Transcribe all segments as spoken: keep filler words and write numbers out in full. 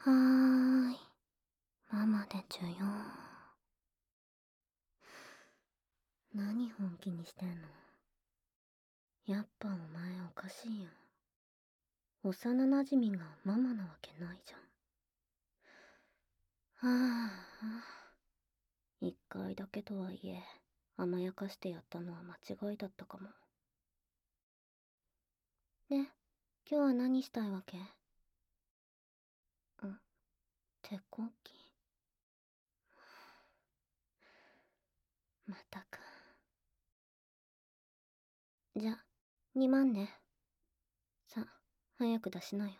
はーい、ママでちゅよ。何本気にしてんの？やっぱお前おかしいよ。幼馴染がママなわけないじゃん。はあ、一回だけとはいえ、甘やかしてやったのは間違いだったかも。で、今日は何したいわけ？ん、手こき。またか。じゃ、にまんね。さ、早く出しなよ。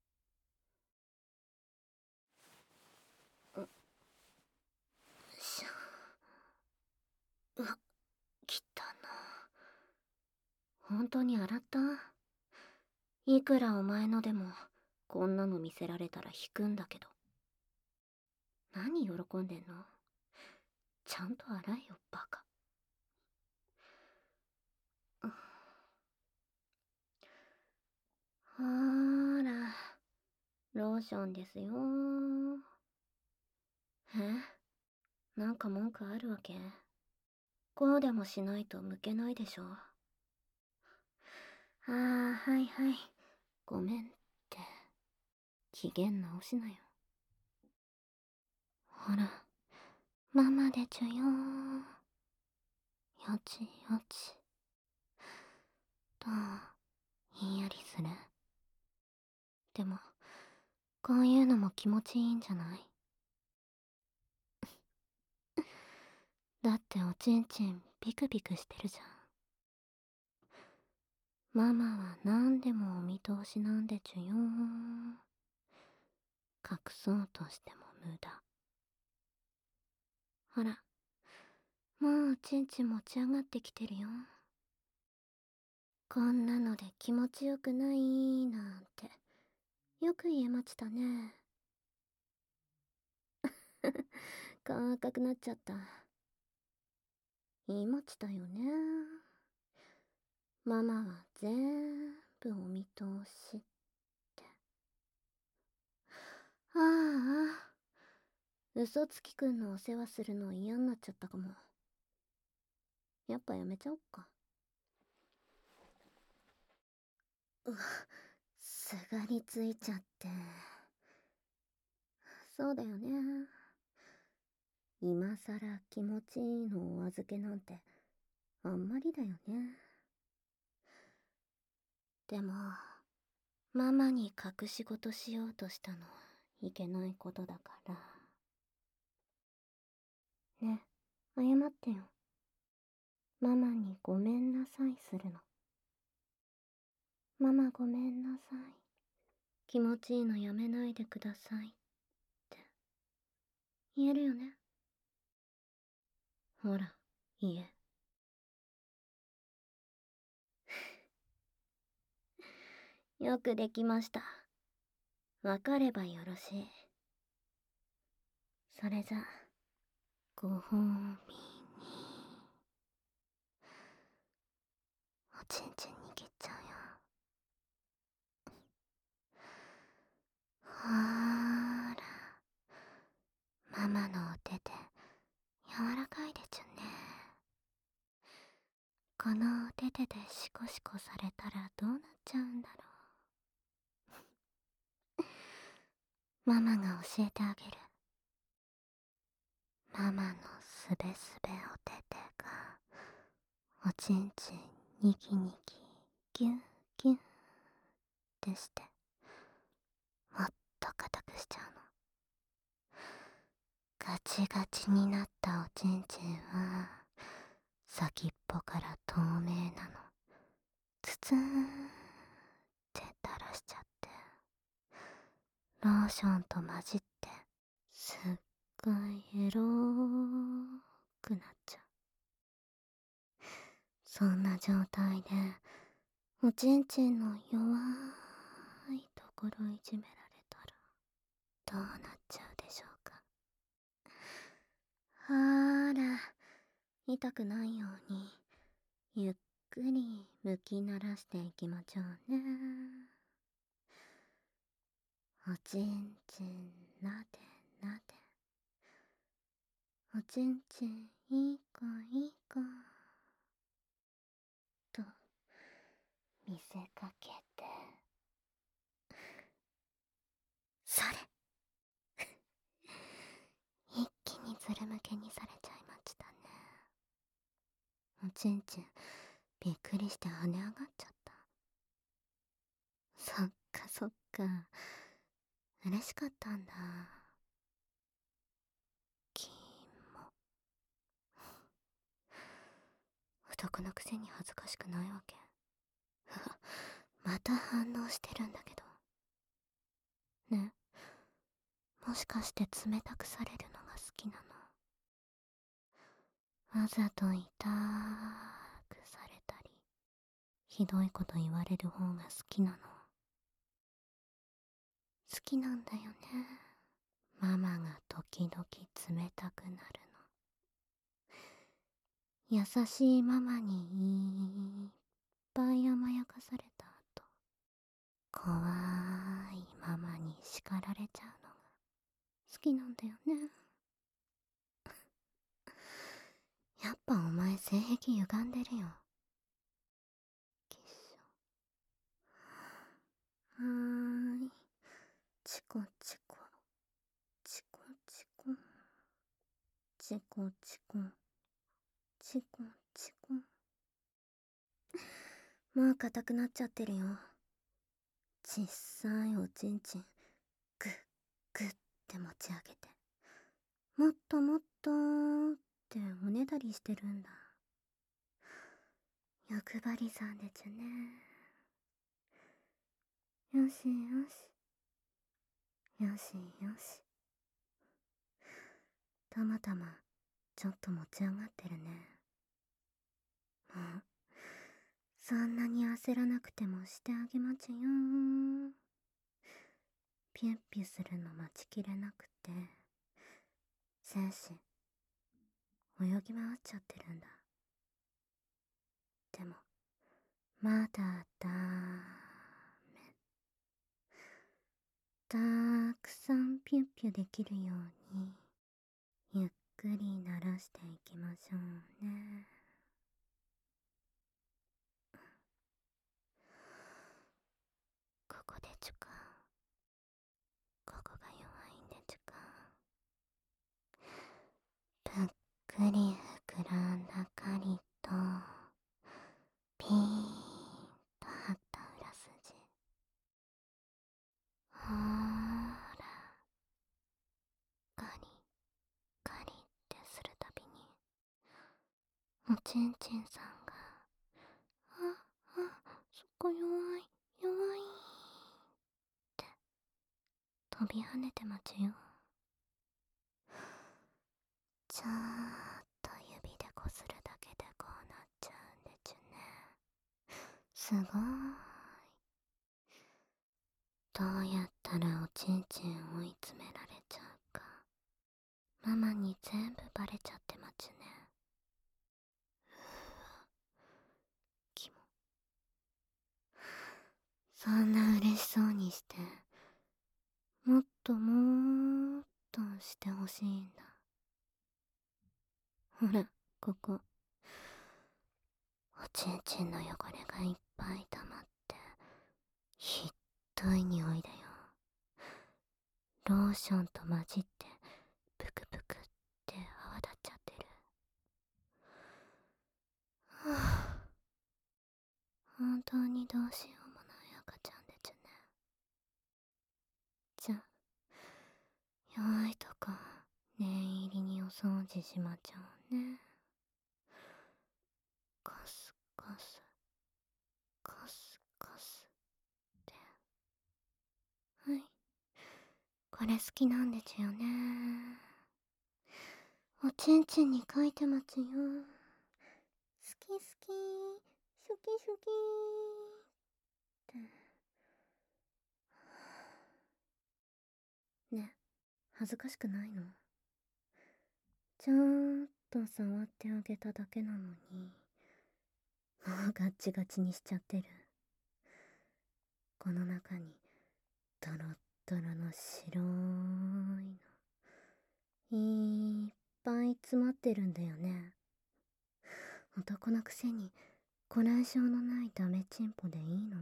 よいしょ。うわ、きたな。本当に洗った？いくらお前のでも、こんなの見せられたら引くんだけど。何喜んでんの？ちゃんと洗えよ、バカ。ほーら、ローションですよー。え？なんか文句あるわけ？こうでもしないと向けないでしょ。あー、はいはい。ごめんって。機嫌直しなよ。ほら、ママでちゅよー。よちよち。どう？ひんやりする？でも、こういうのも気持ちいいんじゃない？だっておちんちんビクビクしてるじゃん。ママは何でもお見通しなんでちゅよー。隠そうとしても無駄。ほら、もうおちんちん持ち上がってきてるよ。こんなので気持ちよくないなんて、よく言えましたね。顔赤くなっちゃった。言いましたよね。ママは全部お見通しって。ああ、嘘つきくんのお世話するの嫌になっちゃったかも。やっぱやめちゃおっか。うわ、すがりついちゃって。そうだよね。今さら気持ちいいのお預けなんてあんまりだよね。でも、ママに隠し事しようとしたのはいけないことだから。ね、謝ってよ。ママにごめんなさいするの。ママごめんなさい。気持ちいいのやめないでくださいって言えるよね。ほら、言え。よくできました。わかればよろしい。それじゃ、ご褒美に。おちんちん握っちゃうよ。ほーら、ママのお手で柔らかいでちゅね。このお手手でシコシコされたらどうなっちゃうんだろう。ママが教えてあげる。ママのすべすべお手手がおちんちんにぎにぎぎゅんぎゅんってしてもっと硬くしちゃうの。ガチガチになったおちんちんは先っぽから透明なの。ツツーンって垂らしちゃってローションと混じってすっごいエローくなっちゃう。そんな状態でおちんちんの弱いところいじめられたらどうなっちゃうでしょうか。ほーら、痛くないようにゆっくり向き慣らしていきましょうね。 おちんちんなでなで、おちんちんいい子いい子と見せかけて、それ一気にズル向けにされちゃいましたね。おちんちんびっくりして跳ね上がっちゃった。そっかそっか、嬉しかったんだ。キモ。男のくせに恥ずかしくないわけ。また反応してるんだけど。ね、もしかして冷たくされるのが好きなの？わざと痛くされたり、ひどいこと言われる方が好きなの？好きなんだよね。ママが時々冷たくなるの。優しいママにいっぱい甘やかされた後、怖いママに叱られちゃうのが好きなんだよね。やっぱお前性癖歪んでるよ。きっしょ。はーい。チコチコ。チコチコ。チコチコ。チコチコ。もう硬くなっちゃってるよ。小さいおちんちん、ぐっぐって持ち上げて、もっともっとーっておねだりしてるんだ。欲張りさんでちゅね。よしよし。よしよし。たまたま、ちょっと持ち上がってるね。もう、そんなに焦らなくてもしてあげまちゅよー。ピュッピュするの待ちきれなくて、精子、泳ぎ回っちゃってるんだ。でも、まだだめ。たくさんピュッピュできるように、ゆっくり慣らしていきましょうね。ここでちゅか。ここが弱いんでちゅか。ぷっくり膨らんだかりと、ピーンと張った裏筋。ほーら、ガリガリってするたびに、おちんちんさんが、あ、あ、そこ弱い、弱いって飛び跳ねてまちゅよ。ちょーっと指でこするだけでこうなっちゃうんでちゅね。すごーい。どうやったらおちんちん追い詰められちゃうか、ママに全部バレちゃってまちゅね。うわ、キモ。そんな嬉しそうにして、もっともーっとしてほしいんだ。ほら、ここ。おちんちんの汚れがいっぱい溜まって、ひっどい匂いだよ。ローションと混じって、ぷくぷくって泡立っちゃってる。はぁ、本当にどうしようもない赤ちゃんでちゅね。じゃ、弱いとこ、念入りにお掃除しまちゃうね。コスコス、コスコスって。はい。これ好きなんでちゅよね。おちんちんに書いてまちゅよ。好き好き、シュキシュキーって。ね、恥ずかしくないの？ちょーっと触ってあげただけなのに、もうガッチガチにしちゃってる。この中にドロットロの白いのいっぱい詰まってるんだよね。男のくせにこらえ性のないダメチンポでいいの？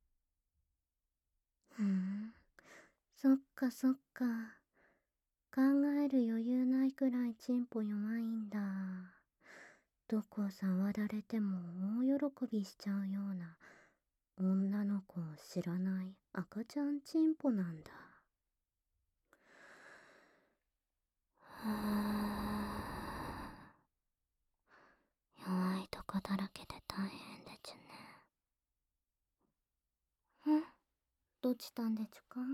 ふん、そっかそっか。考える余裕ないくらいチンポ弱いんだ。どこ触られても大喜びしちゃうような女の子を知らない赤ちゃんチンポなんだ。はぁ、弱いとこだらけで大変でちゅね。ん？どっちたんでちゅか？ん？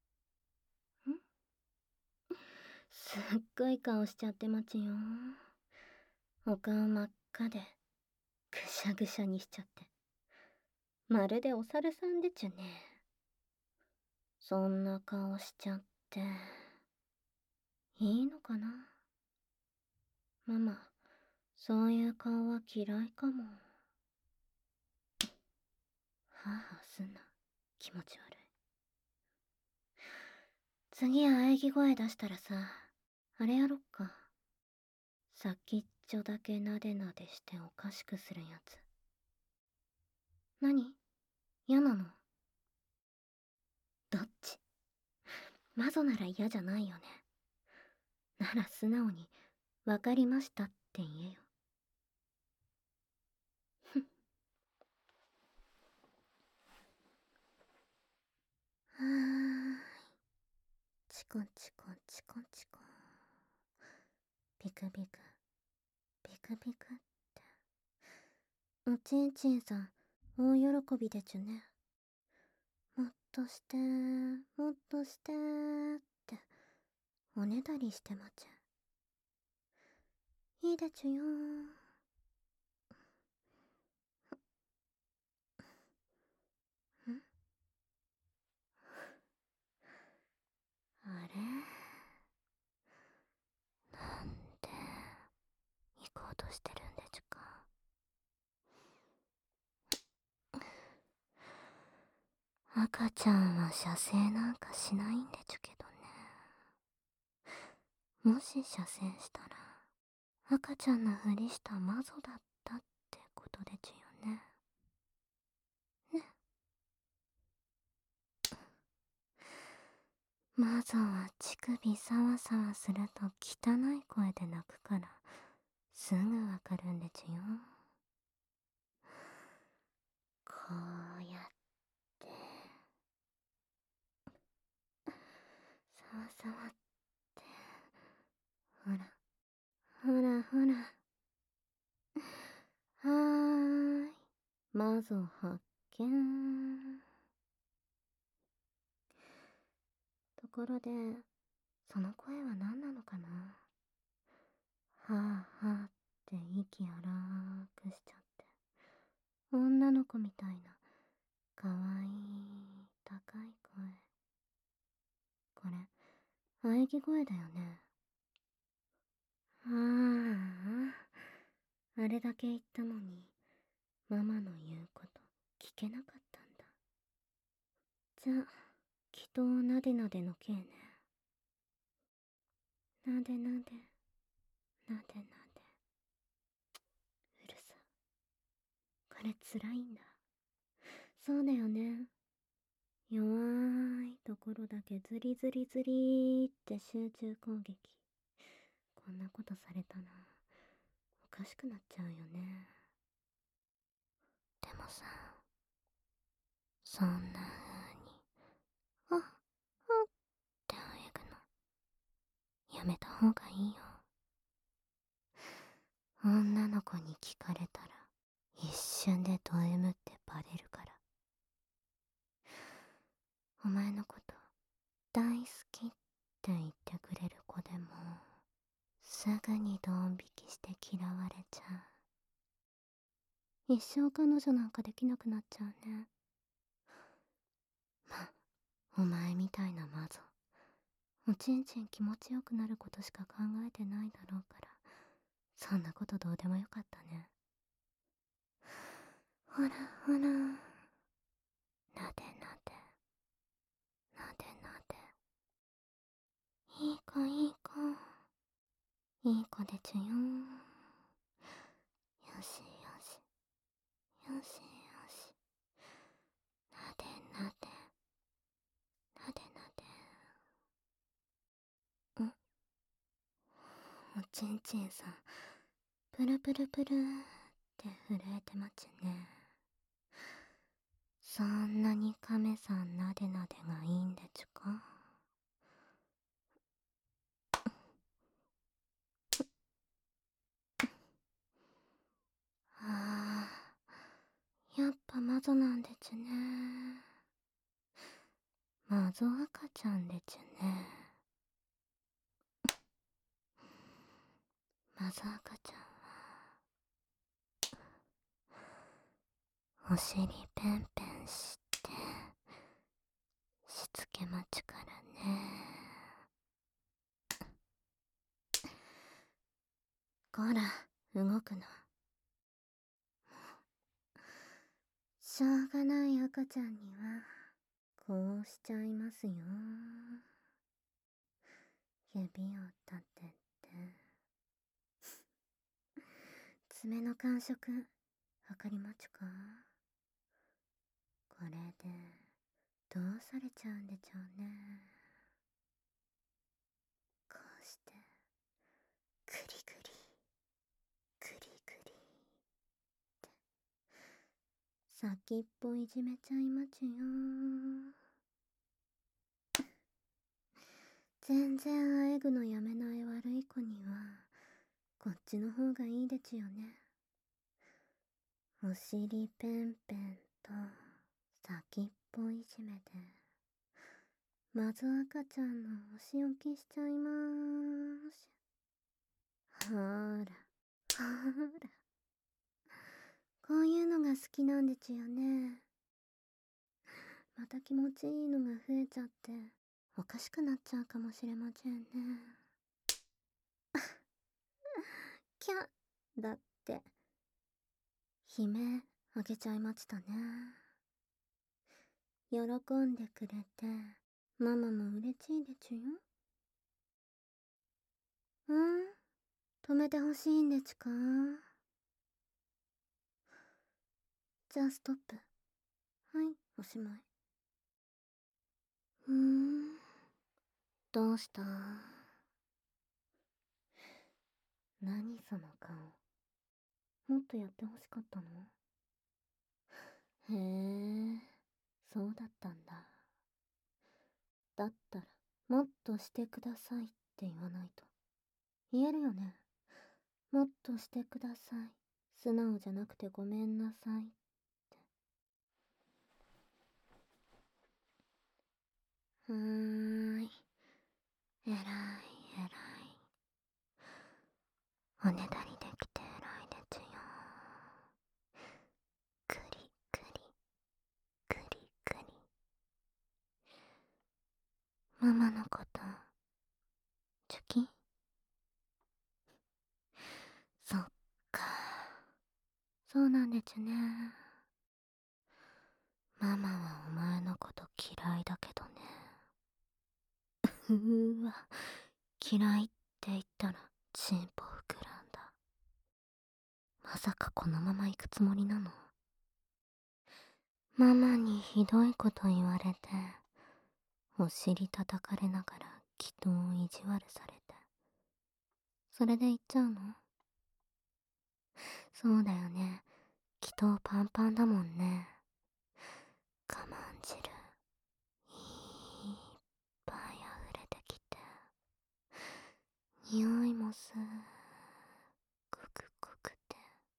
すっごい顔しちゃってまちよ。お顔真っ赤でぐしゃぐしゃにしちゃって、まるでお猿さんでちゅね。そんな顔しちゃっていいのかな？ママ、そういう顔は嫌いかも。はぁはぁすんな、気持ち悪い。次喘ぎ声出したらさ、あれやろっか。先っちょだけなでなでしておかしくするやつ。何？嫌なの？どっち？マゾなら嫌じゃないよね。なら素直にわかりましたって言えよ。ふん。はーい。チコチコチコチコ。ピクピク。ピクピクって。おちんちんさん、大喜びでちゅね。もっとしてー、もっとしてーって、おねだりしてまちゅ。いいでちゅよー。ん？あれ？なんで、行こうとしてるんでちゅか。赤ちゃんは射精なんかしないんでちゅけどね。もし射精したら、赤ちゃんのふりしたマゾだったってことでちゅよね。ね。マゾは乳首サワサワすると汚い声で泣くから、すぐわかるんでちゅよ。こうやって、サワサワって、ほら、ほらほら。はーい。マゾ発見。ところで、その声は何なのかな？はぁはぁって息荒くしちゃって。女の子みたいな、かわいい、高い声。これ、喘ぎ声だよね。ああ、あれだけ言ったのに、ママの言うこと聞けなかったんだ。じゃあ、きっとなでなでの刑ね。なでなで、なでなで。うるさ。これ辛いんだ。そうだよね。弱いところだけズリズリズリーって集中攻撃。こんなことされたら、おかしくなっちゃうよね。でもさ、そんな風に、あ、あってあえぐの、やめた方がいいよ。女の子に聞かれたら、一瞬でド M ってバレるから。お前のこと大好きって言ってくれる子でもすぐにドン引きして嫌われちゃう。一生彼女なんかできなくなっちゃうね。ま、お前みたいなマゾ、おちんちん気持ちよくなることしか考えてないだろうから、そんなことどうでもよかったね。ほらほら、なでなで、なでなで。 いい子でちゅよ。よしよし。よしよし。なでなで。なでなで。んおちんちんさん、プルプルプルって震えてまちゅね。そんなに亀さんなでなでがいいんでちゅか。ああ、やっぱ魔女なんでちゅね。魔女赤ちゃんでちゅね。魔女赤ちゃんはお尻ペンペンしてしつけまちゅからね。こら動くな。しょうがない赤ちゃんにはこうしちゃいますよ。指を立てて爪の感触測りまちゅか。これでどうされちゃうんでちょうね。こうしてグリグリグリグリって先っぽいじめちゃいまちゅよ。全然あえぐのやめない悪い子にはこっちの方がいいでちゅよね。お尻ペンペンと先っぽいじめでまず赤ちゃんのお仕置きしちゃいまーす。ほーらほーら、こういうのが好きなんでちゅよね。また気持ちいいのが増えちゃっておかしくなっちゃうかもしれませんね。キャだって悲鳴あげちゃいましたね。喜んでくれてママも嬉しいでちゅよ。うん止めてほしいんでちゅか。じゃあストップ。はいおしまい。うーんどうした？何その顔。もっとやってほしかったの？へえ、そうだったんだ。だったらもっとしてくださいって言わないと。言えるよね。もっとしてください。素直じゃなくてごめんなさいって。はーい。えらいえらい。おねだりできてえらいでちゅよ。くりくりくりくり。ママのことチュキ？そっか、そうなんでちゅね。ママはお前のこと嫌いだけどね。うーわ、嫌いって言ったらチンポ膨らんだ。まさかこのまま行くつもりなの？ママにひどいこと言われてお尻叩かれながら祈祷を意地悪されてそれで行っちゃうの？そうだよね、祈祷パンパンだもんね。我慢汁いっぱい溢れてきて匂いもすごく濃くて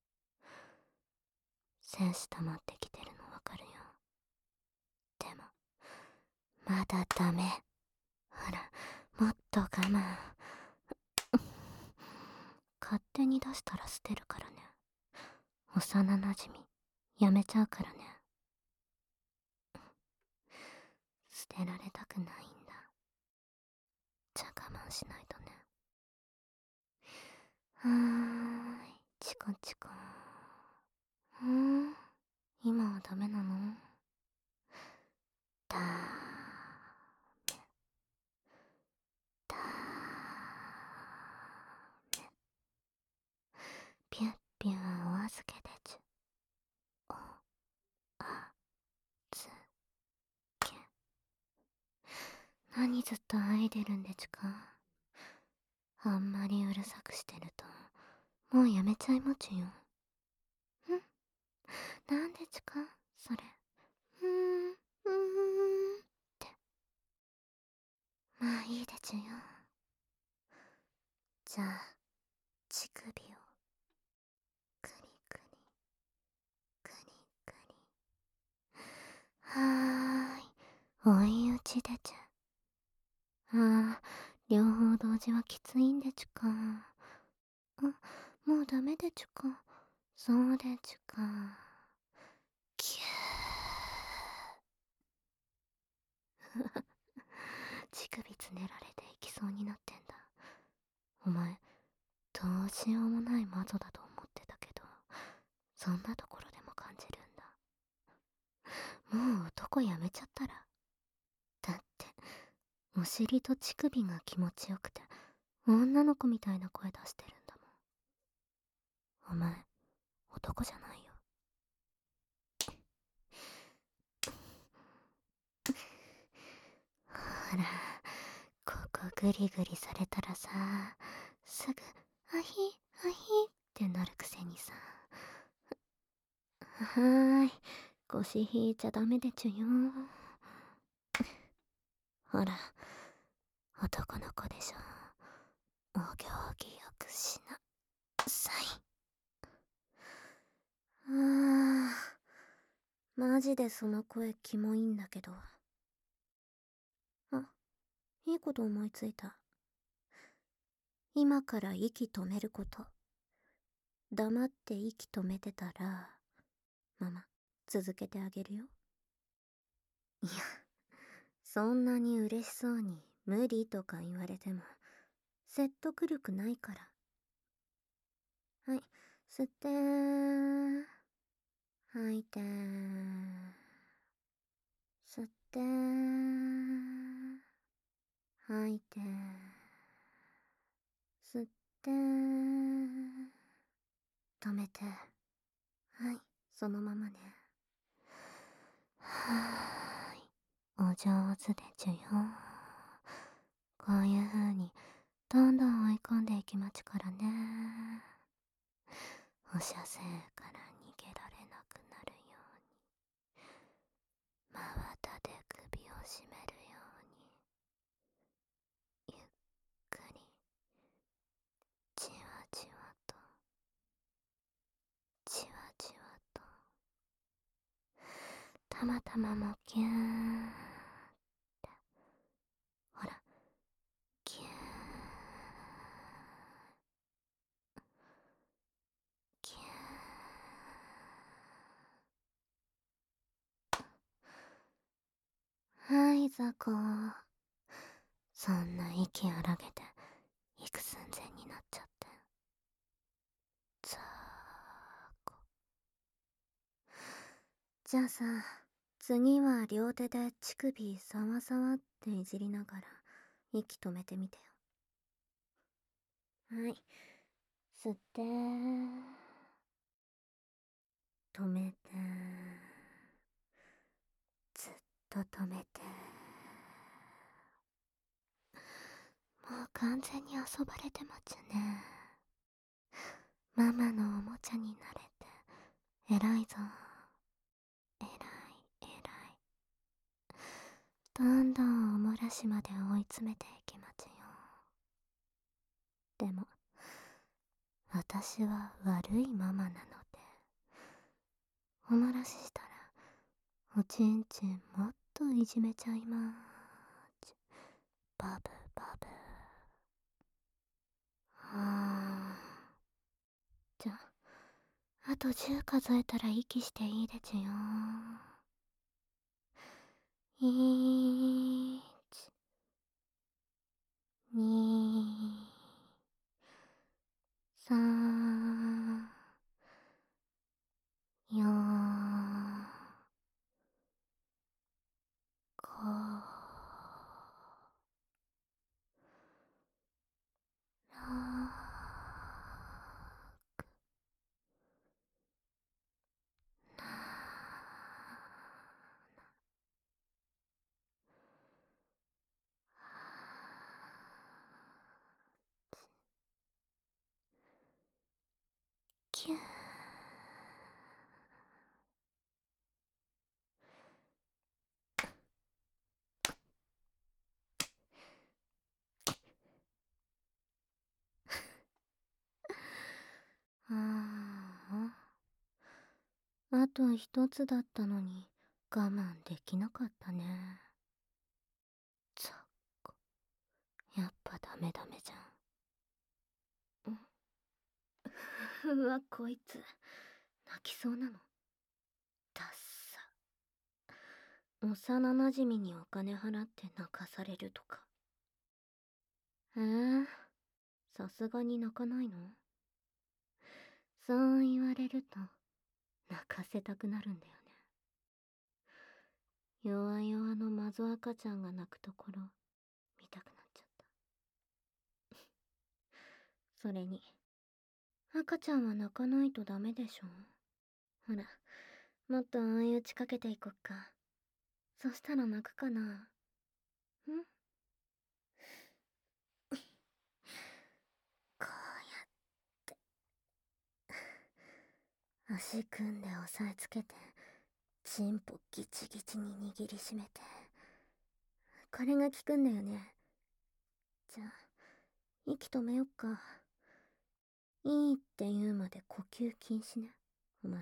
精子溜まってきてるのわかるよ。でもまだダメ。ほらもっと我慢。勝手に出したら捨てるからね。幼なじみやめちゃうからね。捨てられたくないんだ。じゃあ我慢しないとね。はーい、チコチコ。うん、今はダメなの？だーめだーめけでちゅ。お、あ、つ、け。何ずっとあいでるんでちゅか。あんまりうるさくしてると、もうやめちゃいまちゅよ。んなんでちゅかそれ。うーん、うーんって。まあいいでちゅよ。じゃあ、乳首を、くりくり、くりくり。はーい、追い打ちでちゅ。ああ、両方同時はきついんでちゅか。あ、もうダメでちゅか。そうでちゅか。キュー。乳首つねられていきそうになってんだ。お前、どうしようもない魔女だと思ってたけど、そんなところでも感じるんだ。もう男やめちゃったら。だって、お尻と乳首が気持ちよくて、女の子みたいな声出してるんだもん。お前、男じゃないよ。ほら、ここグリグリされたらさ、すぐ、アヒ、アヒってなるくせにさ。はーい、腰引いちゃダメでちゅよ。ほら、男の子でしょ。お行儀よくしなさい。あー、マジでその声キモいんだけど。あ、いいこと思いついた。今から息止めること。黙って息止めてたら、ママ、続けてあげるよ。いや、そんなに嬉しそうに無理とか言われても、説得力ないから。はい、吸ってー。吐いてー。吸ってー。吐いてー。吸ってー。止めて。はい、そのままね。はーい、お上手でちゅよ。こういう風にどんどん追い込んでいきまちからね。放射線から逃げられなくなるように、真綿で首を絞めるように、ゆっくり、じわじわと、じわじわと、たまたまもキューンって、ほら、キューン、キューン。はい、ザコ。そんな息荒げて、行く寸前になっちゃって。ザーコ。じゃあさ、次は両手で乳首さわさわっていじりながら息止めてみてよ。はい。吸ってー。止めてー。ずっと止めてー。もう完全に遊ばれてまちゅね。ママのおもちゃになれて偉いぞ。偉い偉い。どんどんおもらしまで追い詰めていきまちゅよ。でも私は悪いママなので、おもらししたらおちんちんもっといじめちゃいまーち。バブバブ。はー。じゃあ、あとじゅう数えたら息していいでちゅよ。いち、に、さん、よん、ご、ろく、 と一つだったのに我慢できなかったね。ざっこ。やっぱダメダメじゃん。うわ、こいつ泣きそうなの。ダッサ。幼なじみにお金払って泣かされるとか。えー、さすがに泣かないの？そう言われると泣かせたくなるんだよね。弱々のマゾ赤ちゃんが泣くところ見たくなっちゃった。それに赤ちゃんは泣かないとダメでしょ。ほら、もっと追い打ちかけていこっか。そしたら泣くかな。ん？こうやって足組んで押さえつけてチンポギチギチに握りしめて、これが効くんだよね。じゃあ息止めよっか。いいって言うまで呼吸禁止ね、お前。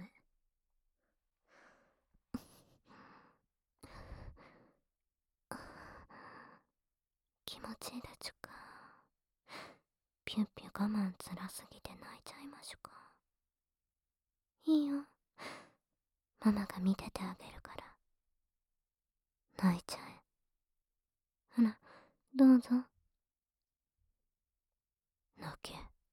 気持ちいいでちゅか。ピュッピュ我慢つらすぎて泣いちゃいましょか。いいよ、ママが見ててあげるから。泣いちゃえ。ほら、どうぞ。泣け。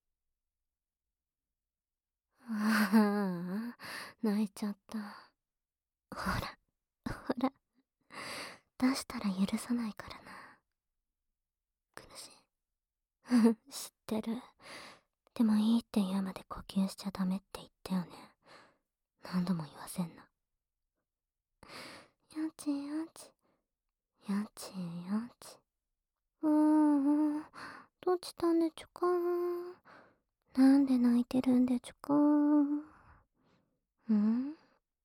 ああ、泣いちゃった。ほら、ほら、出したら許さないからな。苦しい。知ってる。でもいいって言うまで呼吸しちゃダメって言ったよね。何度も言わせんな。やちやち。やちやち。うーん、どうしたんでちゅか。なんで泣いてるんでちゅか。ん？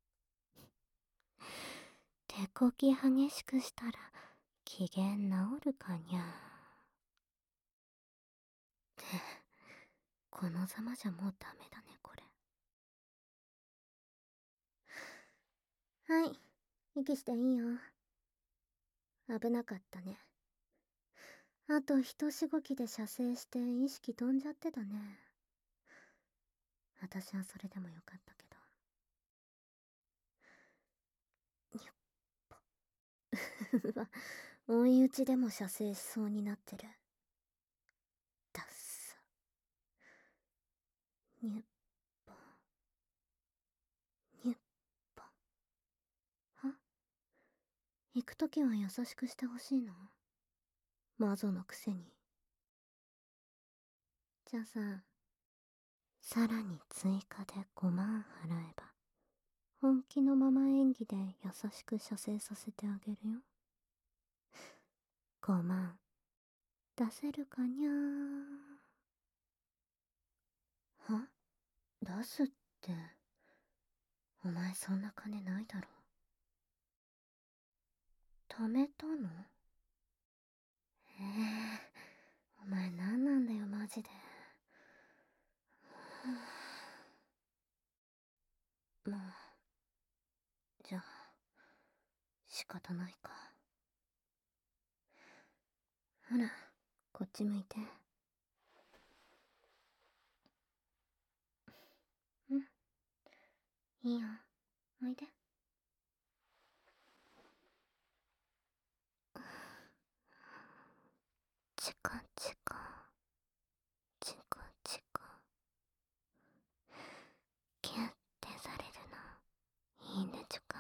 手こき激しくしたら機嫌治るかにゃ。ってこのざまじゃもうダメだね、これ。はい、息していいよ。危なかったね。あと一しごきで射精して意識飛んじゃってたね。私はそれでもよかったけど。にゅっぽ。うわ、追い打ちでも射精しそうになってる。ダッサ。にゅっぽ。にゅっぽ。は？行くときは優しくしてほしいの？マゾのくせに。じゃあさ、さらに追加でごまん払えば本気のまま演技で優しく射精させてあげるよ。ごまん出せるかにゃー。は？出すって、お前そんな金ないだろ。貯めたの？ええー、お前何なんだよマジで。まあ、じゃあ仕方ないか。ほら、こっち向いて。うん、いいよ、おいで。チカチカチカチカ。キュッてされるのいいんでちゅか。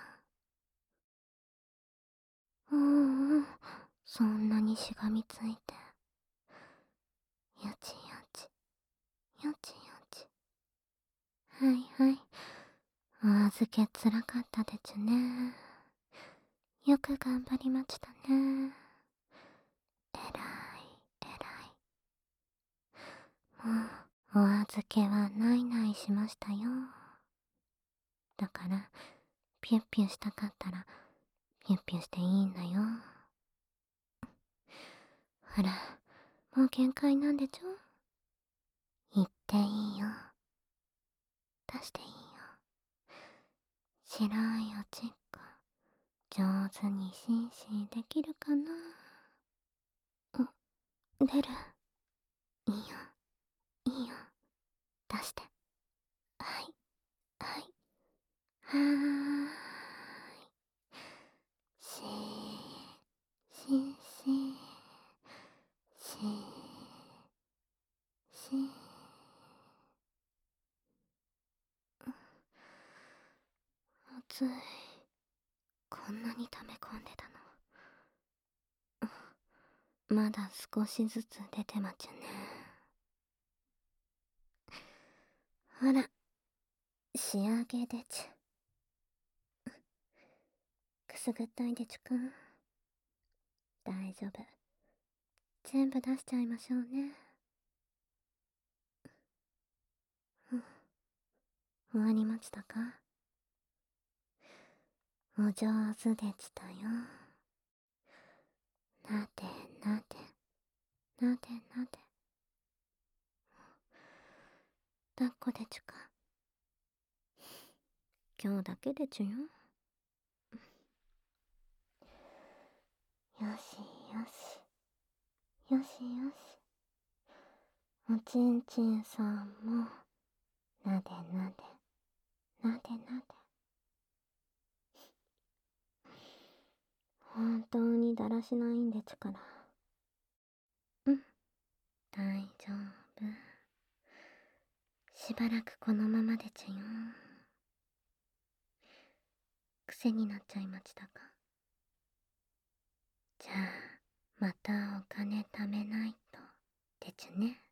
うんうん、そんなにしがみついて。やちやちやちやち。はいはい、お預けつらかったでちゅね。よく頑張りましたね。えらいえらい。もうお預けはないないしましたよ。だからピュッピュしたかったらピュッピュしていいんだよ。ほら、もう限界なんでちょ。言っていいよ。出していいよ。 白いおちっこ上手にシンシンできるかな。ん出る。いいよいいよ、出して。はいはい、はーい。しーしんしんしーしー。熱い。こんなに溜め込んでたの。まだ少しずつ出てまちゅね。ほら、仕上げでちゅ。くすぐったいでちゅか。大丈夫。全部出しちゃいましょうね。うん。終わりましたか？お上手でちたよ。なでなで、なでなで。抱っこでちゅか。今日だけでちゅよ。よしよし。よしよし。おちんちんさんも、なでなで、なでなで。本当にだらしないんでちゅから。うん、大丈夫。しばらくこのままでちゅよ。癖になっちゃいましたか？じゃあ、またお金貯めないと、でちゅね。